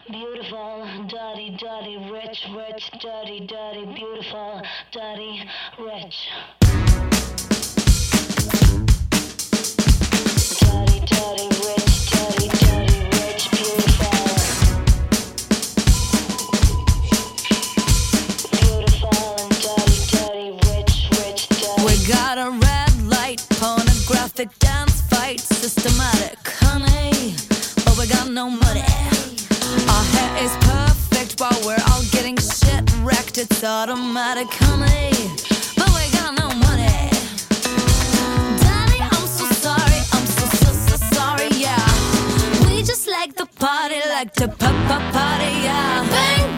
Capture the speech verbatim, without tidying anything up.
Beautiful, dirty, dirty, rich, rich, dirty, dirty, beautiful, dirty, rich. Dirty, dirty, rich, dirty, dirty, rich, beautiful. Beautiful and dirty, dirty, rich, rich, dirty. We got a red light, pornographic dance fight, systematic, honey, but we got no money. Our hair is perfect while we're all getting shit wrecked. It's automatic, honey, but we got no money. Daddy, I'm so sorry, I'm so, so, so sorry, yeah. We just like the party, like to pop, pop, party, yeah. Bang,